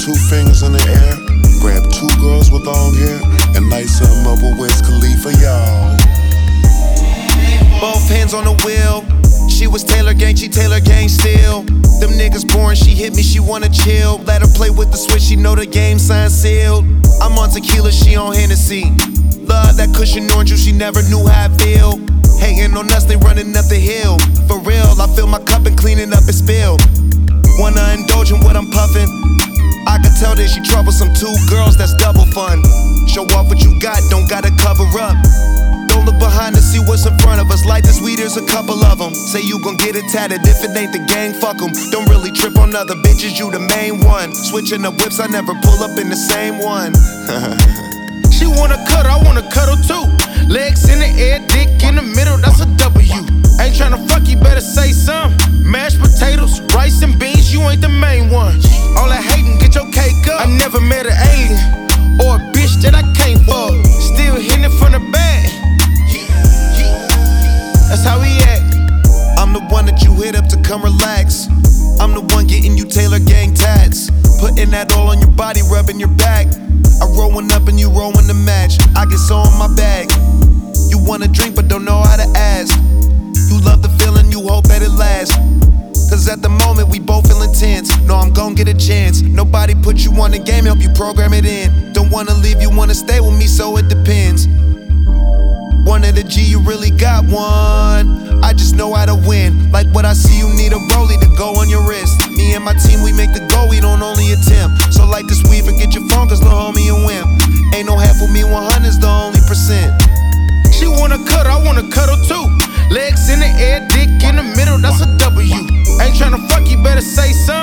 2 fingers in the air, grab 2 girls with long hair, and light something up with Wiz Khalifa, y'all. Both hands on the wheel. She was Taylor Gang, she Taylor Gang still. Them niggas boring, she hit me, she wanna chill. Let her play with the switch, she know the game sign sealed. I'm on tequila, she on Hennessy. Love that cushion orange juice, she never knew how I feel. Hating on us, they running up the hill. For real, I fill my cup and clean it up and spill. Wanna indulge in what I'm puffin'. I can tell that she troublesome. 2 girls, that's double fun. Show off what you got, don't gotta cover up. Don't look behind to see what's in front of us. Light this weed, there's a couple of them. Say you gon' get it tatted, if it ain't the gang, fuck 'em. Don't really trip on other bitches, you the main one. Switching up whips, I never pull up in the same one. She wanna cuddle, I wanna cuddle too. Legs in the air, dick in the middle, that's a W. Ain't tryna fuck, you better say something. Mashed potatoes, rice and beans, you ain't the main one. All that hating, get your cake up. I never met an alien or a bitch that I can't fuck. Still hitting it from the back. That's how we act. I'm the one that you hit up to come relax. I'm the one getting you Taylor Gang tats. Putting that all on your body, rubbing your back. I rollin' up and you rollin' the match. I get so in my bag. You wanna drink but don't know how to ask. You love the feeling, you hope that it lasts. Cause at the moment we both feel intense. No, I'm gon' get a chance. Nobody put you on the game, help you program it in. Don't wanna leave, you wanna stay with me, so it depends. One of the G, you really got one. I just know how to win. Like what I see, you need a rollie to go on your wrist. Me and my team, we make the goal, we don't only attempt. So like this weed, forget your phone, cause lil' homie a wimp. Ain't no half with me, 100's the only percent. She wanna cuddle, I wanna cuddle too. Legs in the air, dick in the middle, that's a W. Ain't tryna fuck, you better say something.